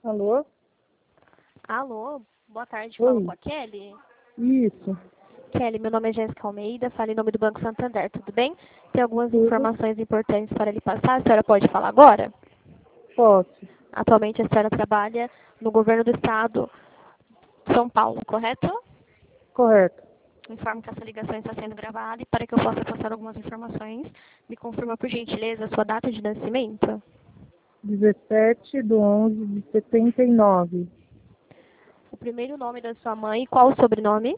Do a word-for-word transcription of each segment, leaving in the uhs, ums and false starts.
Alô? Alô, boa tarde, falo Oi. com a Kelly. Isso. Kelly, meu nome é Jéssica Almeida, falo em nome do Banco Santander, tudo bem? Tem algumas Tudo? informações importantes para lhe passar, a senhora pode falar agora? Posso. Atualmente a senhora trabalha no governo do estado de São Paulo, correto? Correto. Informo que essa ligação está sendo gravada e para que eu possa passar algumas informações, me confirma por gentileza a sua data de nascimento, dezessete de onze de setenta e nove. o primeiro nome da sua mãe e qual o sobrenome,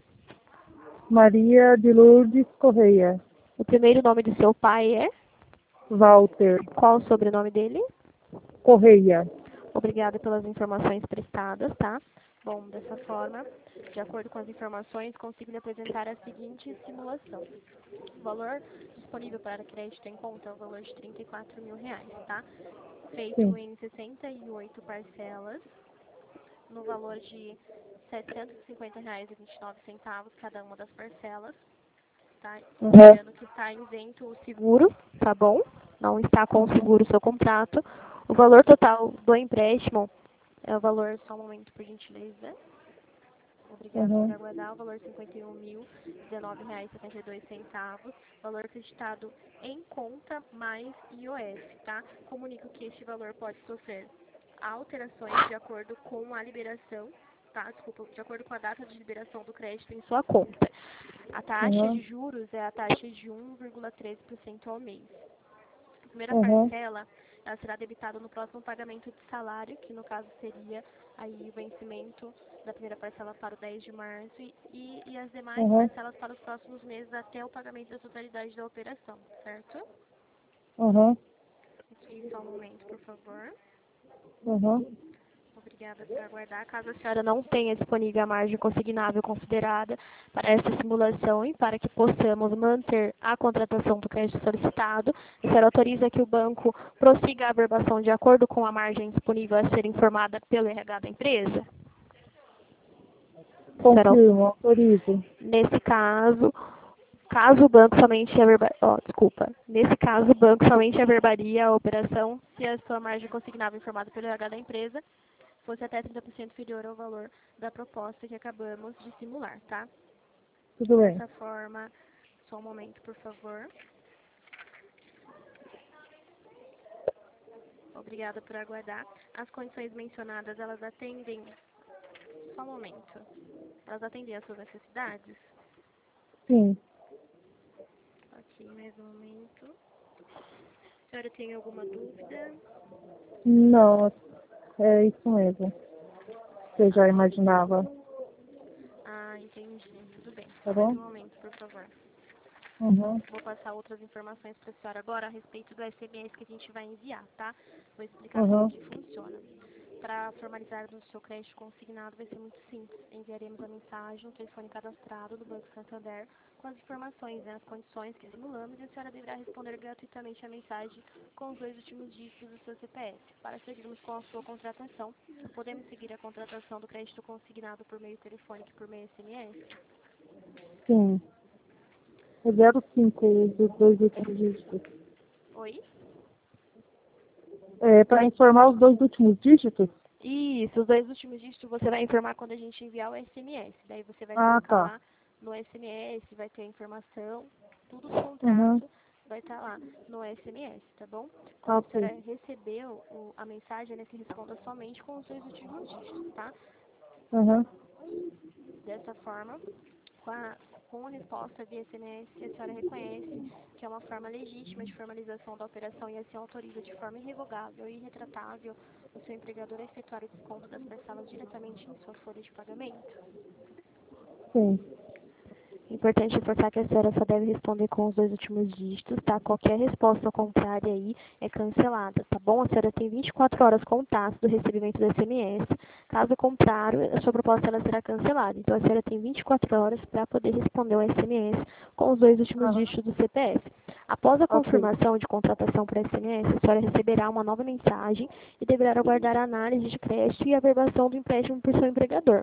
Maria de Lourdes Correia. o primeiro nome do seu pai é, Walter qual o sobrenome dele? Correia. Obrigada pelas informações prestadas, tá? Bom, dessa forma, de acordo com as informações, consigo lhe apresentar a seguinte simulação. O valor disponível para crédito em conta é o valor de trinta e quatro mil reais, tá? Feito Sim. em sessenta e oito parcelas, no valor de setecentos e cinquenta reais e vinte e nove centavos cada uma das parcelas, tá? Uhum. Lembrando que está isento o seguro, tá bom? Não está com o seguro o seu contrato. O valor total do empréstimo é o valor, só um momento, por gentileza. Obrigada por Uhum. aguardar. O valor cinquenta e um mil e dezenove reais e setenta e dois centavos. Valor acreditado em conta mais I O S, tá? Comunico que este valor pode sofrer alterações de acordo com a liberação, tá? Desculpa, de acordo com a data de liberação do crédito em sua conta. A taxa Uhum. de juros é a taxa de um vírgula treze por cento ao mês. A primeira Uhum. parcela, ela será debitada no próximo pagamento de salário, que no caso seria aí o vencimento da primeira parcela para o dez de março e, e, e as demais Uhum. parcelas para os próximos meses até o pagamento da totalidade da operação, certo? Uhum. Aqui só um momento, por favor. Uhum. Obrigada por aguardar. Caso a senhora não tenha disponível a margem consignável considerada para essa simulação e para que possamos manter a contratação do crédito solicitado, a senhora autoriza que o banco prossiga a averbação de acordo com a margem disponível a ser informada pelo R H da empresa? A senhora, Confirmo, autorizo. nesse caso, caso o banco somente averba... oh, desculpa. Nesse caso, o banco somente averbaria a operação se a sua margem consignável informada pelo R H da empresa fosse até trinta por cento inferior ao valor da proposta que acabamos de simular, tá? Tudo bem. Dessa forma, só um momento, por favor. Obrigada por aguardar. As condições mencionadas, elas atendem... Só um momento. Elas atendem às suas necessidades? Sim. Ok, mais um momento. A senhora tem alguma dúvida? Não, é isso mesmo. Você já imaginava, Ah, entendi. Tudo bem. tá Só mais bom? um momento, por favor. Uhum. Vou passar outras informações para a senhora agora a respeito do S M S que a gente vai enviar, tá? Vou explicar como Uhum. que funciona. Para formalizar o seu crédito consignado vai ser muito simples. Enviaremos a mensagem no telefone cadastrado do Banco Santander com as informações, né, as condições que simulamos e a senhora deverá responder gratuitamente a mensagem com os dois últimos dígitos do seu C P F. Para seguirmos com a sua contratação, podemos seguir a contratação do crédito consignado por meio telefônico e por meio S M S? Sim. É zero cinco dos dois últimos dígitos. Oi? É, para informar os dois últimos dígitos? Isso, os dois últimos dígitos você vai informar quando a gente enviar o S M S. Daí você vai Ah, colocar tá. lá no S M S, vai ter a informação, tudo do Uhum. contrato vai estar lá no S M S, tá bom? Tá, Quando a ok. senhora recebeu o, a mensagem, né, que responda somente com os dois últimos dígitos, tá? Uhum. Dessa forma, com a, com a resposta via S M S, a senhora reconhece que é uma forma legítima de formalização da operação e assim autoriza de forma irrevogável e irretratável o seu empregador a efetuar o desconto das parcelas diretamente em sua folha de pagamento. Sim. Importante reforçar que a senhora só deve responder com os dois últimos dígitos, tá? Qualquer resposta contrária aí é cancelada, tá bom? A senhora tem vinte e quatro horas contadas do recebimento do S M S. Caso contrário, a sua proposta ela será cancelada. Então, a senhora tem vinte e quatro horas para poder responder o S M S com os dois últimos Uhum. dígitos do C P F. Após a Ok. confirmação de contratação por S M S, a senhora receberá uma nova mensagem e deverá aguardar a análise de crédito e a averbação do empréstimo por seu empregador.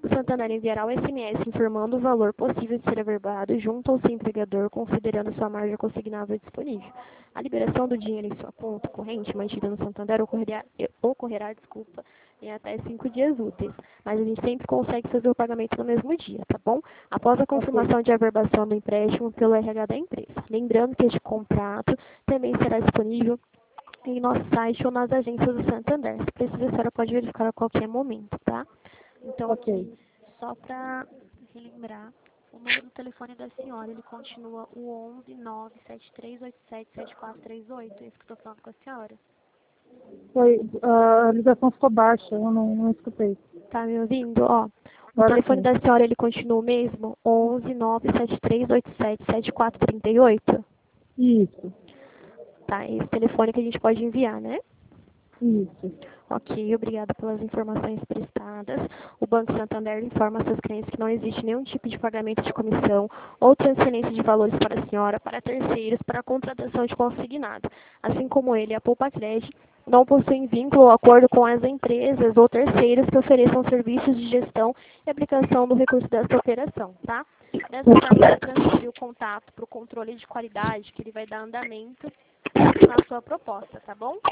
O Santander enviará o S M S informando o valor possível de ser averbado junto ao seu empregador, considerando sua margem consignável disponível. A liberação do dinheiro em sua conta corrente mantida no Santander ocorrerá, ocorrerá desculpa, em até cinco dias úteis, mas a gente sempre consegue fazer o pagamento no mesmo dia, tá bom? Após a confirmação Ok. de averbação do empréstimo pelo R H da empresa. Lembrando que este contrato também será disponível em nosso site ou nas agências do Santander. Se precisar, a senhora pode verificar a qualquer momento, tá? Então, Ok. aqui, só para relembrar, o número do telefone da senhora, ele continua o onze nove sete três oito sete sete quatro três oito, esse que eu estou falando com a senhora. Foi, a ligação ficou baixa, eu não, não escutei. Tá me ouvindo? Ó, o Agora telefone sim. da senhora, ele continua o mesmo? onze nove sete três oito sete sete quatro três oito? Isso, Tá, esse telefone que a gente pode enviar, né? isso. Ok, obrigada pelas informações prestadas. O Banco Santander informa seus clientes que não existe nenhum tipo de pagamento de comissão ou transferência de valores para a senhora, para terceiros, para a contratação de consignado. Assim como ele, a Poupa Crédito não possuem vínculo ou acordo com as empresas ou terceiros que ofereçam serviços de gestão e aplicação do recurso dessa operação, tá? Dessa forma, eu vou transferir o contato para o controle de qualidade, que ele vai dar andamento na sua proposta, tá bom?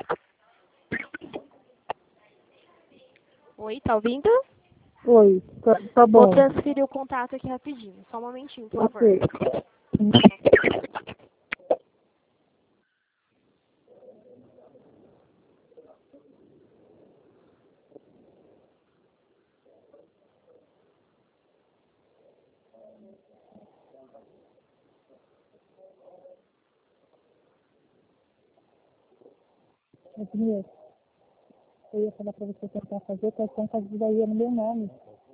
Oi, tá ouvindo? Oi, tá, tá Vou bom. transferir o contato aqui rapidinho. Só um momentinho, por favor. Ok. Primeiro, eu ia falar para você tentar fazer, que a conta daí é no meu nome.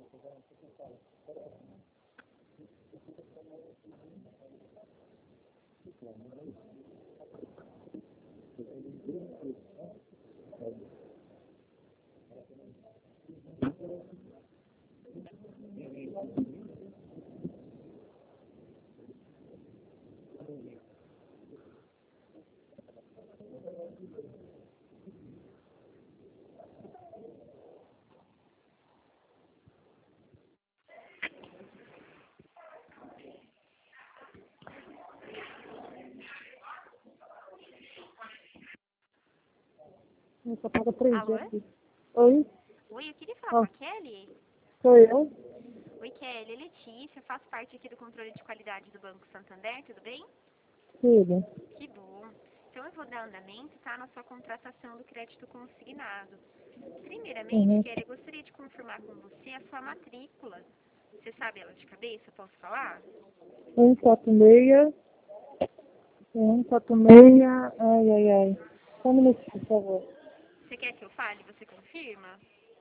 Eu só pago três Alô? dias aqui. Oi? Oi, eu queria falar com Ó, a Kelly. sou eu? Oi, Kelly. É Letícia, faço parte aqui do controle de qualidade do Banco Santander, tudo bem? Tudo. Que bom. Então, eu vou dar andamento, tá, na sua contratação do crédito consignado. Primeiramente, Uhum. Kelly, eu gostaria de confirmar com você a sua matrícula. Você sabe ela de cabeça? Posso falar? um quatro seis, um quatro seis, ai, ai, ai. Só um minutinho, por favor. Você quer que eu fale? Você confirma?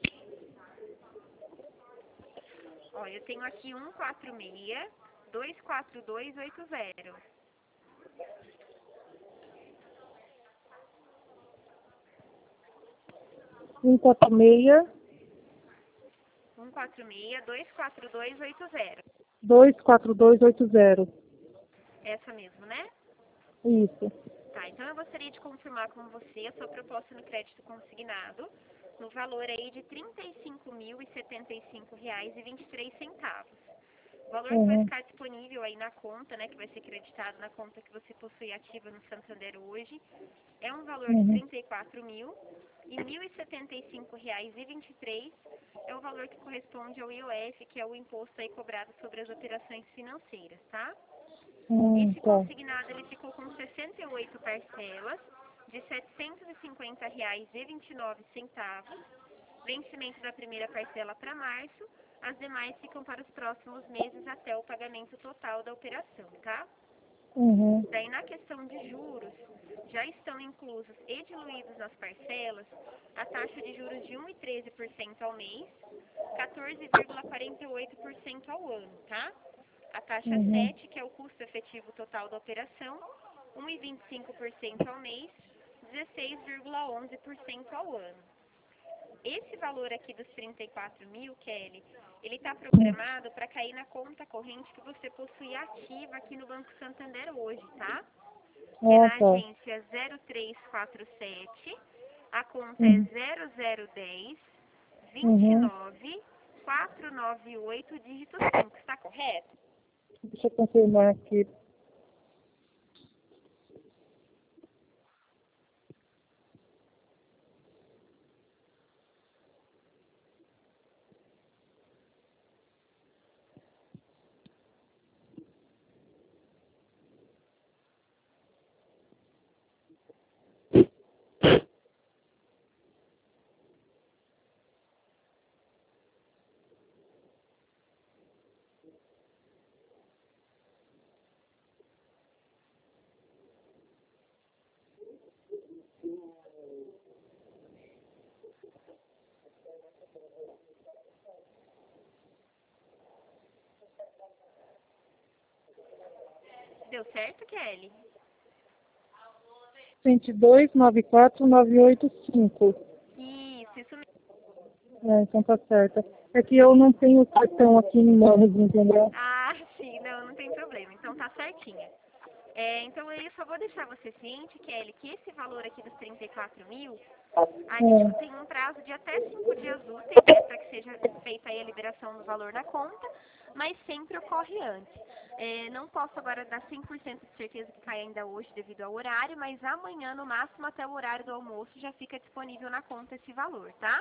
Ó, eu tenho aqui um quatro seis, dois quatro dois oito zero. um quatro seis, um quatro seis, dois quatro dois oito zero. dois quatro dois oito zero. Essa mesmo, né? Isso. Tá, então eu gostaria de confirmar com você a sua proposta no crédito consignado, no valor aí de trinta e cinco mil e setenta e cinco reais e vinte e três centavos. O valor que vai Uhum. ficar disponível aí na conta, né, que vai ser creditado na conta que você possui ativa no Santander hoje, é um valor de Uhum. trinta e quatro mil e mil e setenta e cinco reais e vinte e três é o valor que corresponde ao I O F, que é o imposto aí cobrado sobre as operações financeiras, tá? Hum, Esse tá. consignado ele ficou com sessenta e oito parcelas de setecentos e cinquenta reais e vinte e nove centavos. Vencimento da primeira parcela para março, as demais ficam para os próximos meses até o pagamento total da operação, tá? Uhum. Daí na questão de juros, já estão inclusos e diluídos nas parcelas a taxa de juros de um vírgula treze por cento ao mês, quatorze vírgula quarenta e oito por cento ao ano, tá? A taxa Uhum. sete, que é o custo efetivo total da operação, um vírgula vinte e cinco por cento ao mês, dezesseis vírgula onze por cento ao ano. Esse valor aqui dos trinta e quatro mil, Kelly, ele está programado para cair na conta corrente que você possui ativa aqui no Banco Santander hoje, tá? Que é Ah, na tá. agência zero três quatro sete, a conta é Uhum. zero zero um zero, vinte e Uhum. nove, quatro nove oito, dígito cinco, está correto? Deixa eu confirmar aqui. Deu certo, Kelly? vinte e dois, noventa e quatro, novecentos e oitenta e cinco. Isso, isso mesmo. É, então tá certo. É que eu não tenho o cartão aqui em mãos, entendeu? Ah, sim, não, não tem problema. Então tá certinha. É, então eu só vou deixar você ciente, Kelly, que esse valor aqui dos trinta e quatro mil, a gente É. tem um prazo de até cinco dias úteis, né, para que seja feita aí a liberação do valor na conta, mas sempre ocorre antes. É, não posso agora dar cem por cento de certeza que cai ainda hoje devido ao horário, mas amanhã, no máximo até o horário do almoço, já fica disponível na conta esse valor, tá?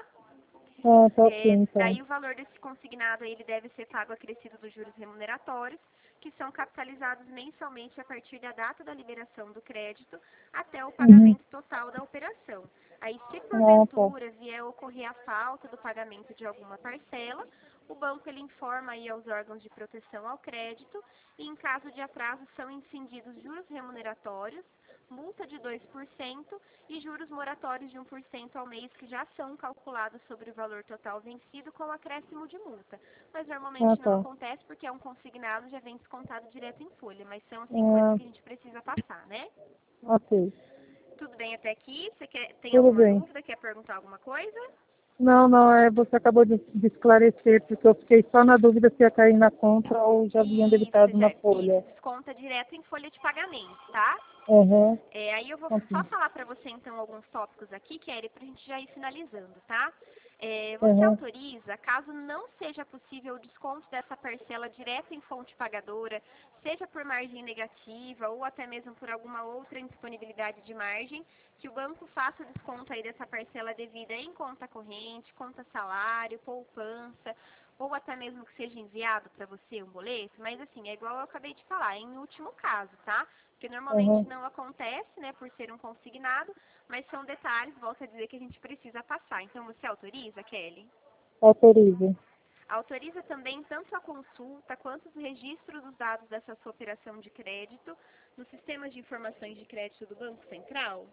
Ah, tá ok, É, então. daí o valor desse consignado ele deve ser pago acrescido dos juros remuneratórios, que são capitalizados mensalmente a partir da data da liberação do crédito até o Uhum. pagamento total da operação. Aí, se Ah, tá. porventura vier a ocorrer a falta do pagamento de alguma parcela, o banco ele informa aí aos órgãos de proteção ao crédito e, em caso de atraso, são incididos juros remuneratórios, multa de dois por cento e juros moratórios de um por cento ao mês, que já são calculados sobre o valor total vencido com acréscimo de multa. Mas Ah, normalmente não tá. acontece porque é um consignado, já vem descontado direto em folha, mas são assim coisas Ah, que a gente precisa passar, né? ok. Tudo bem até aqui? Você quer, tem Tudo alguma bem. dúvida? Quer perguntar alguma coisa? Não, não, é, você acabou de, de esclarecer, porque eu fiquei só na dúvida se ia cair na conta ou já haviam Isso, debitado na já, isso, folha. desconta direto em folha de pagamento, tá? Uhum. É, aí eu vou Ok. só falar para você então alguns tópicos aqui, Kelly, para a gente já ir finalizando, tá? É, você Uhum. autoriza, caso não seja possível o desconto dessa parcela direto em fonte pagadora, seja por margem negativa ou até mesmo por alguma outra indisponibilidade de margem, que o banco faça o desconto aí dessa parcela devida em conta corrente, conta salário, poupança, ou até mesmo que seja enviado para você um boleto, mas assim, é igual eu acabei de falar, em último caso, tá? Porque normalmente Uhum. não acontece, né, por ser um consignado, mas são detalhes, volto a dizer, que a gente precisa passar. Então, você autoriza, Kelly? Autorizo. Autoriza também tanto a consulta quanto os registros dos dados dessa sua operação de crédito no sistema de informações de crédito do Banco Central?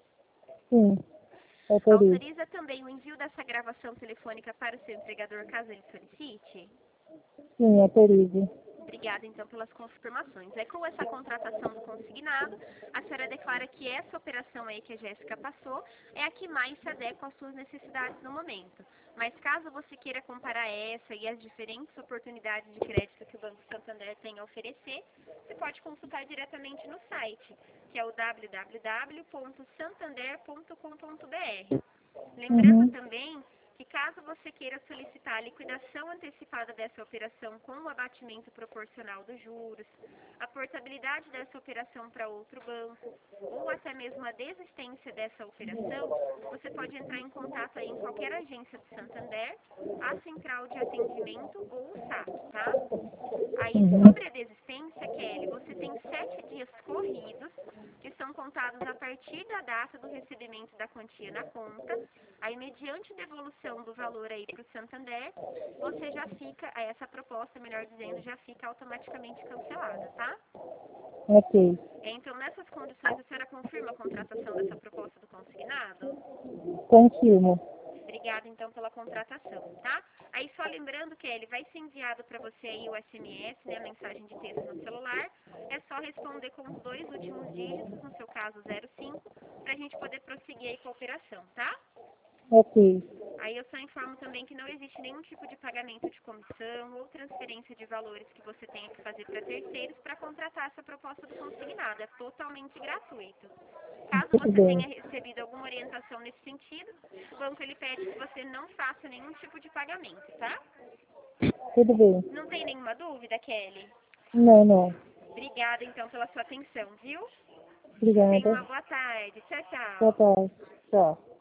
Sim, autorizo. Autoriza também o envio dessa gravação telefônica para o seu empregador, caso ele solicite? Sim, autorizo. Obrigada, então, pelas confirmações. É com essa contratação do consignado, a senhora declara que essa operação aí que a Jéssica passou é a que mais se adequa às suas necessidades no momento. Mas caso você queira comparar essa e as diferentes oportunidades de crédito que o Banco Santander tem a oferecer, você pode consultar diretamente no site, que é o w w w ponto santander ponto com ponto b r. Lembrando Uhum. também que caso você queira solicitar a liquidação antecipada dessa operação com o abatimento proporcional dos juros, a portabilidade dessa operação para outro banco ou até mesmo a desistência dessa operação, você pode entrar em contato aí em qualquer agência do Santander, a central de atendimento ou o SAP, tá? Aí, Uhum. sobre a desistência, Kelly, você tem sete dias corridos, que são contados a partir da data do recebimento da quantia na conta. Aí, mediante devolução do valor aí para o Santander, você já fica, essa proposta, melhor dizendo, já fica automaticamente cancelada, tá? Ok. Então, nessas condições, a senhora confirma a contratação dessa proposta do consignado? Confirmo. Obrigada, então, pela contratação, tá? Aí, só lembrando que ele vai ser enviado para você aí o S M S, né, a mensagem de texto no celular. É só responder com os dois últimos dígitos, no seu caso zero cinco, para a gente poder prosseguir aí com a operação, tá? Ok. Aí eu só informo também que não existe nenhum tipo de pagamento de comissão ou transferência de valores que você tenha que fazer para terceiros para contratar essa proposta do consignado. É totalmente gratuito. Caso Tudo você bem. tenha recebido alguma orientação nesse sentido, o banco ele pede que você não faça nenhum tipo de pagamento, tá? Tudo bem. Não tem nenhuma dúvida, Kelly? Não, não. Obrigada, então, pela sua atenção, viu? Tenha uma Obrigada. boa tarde. Tchau, Boa tchau. tarde. Tchau.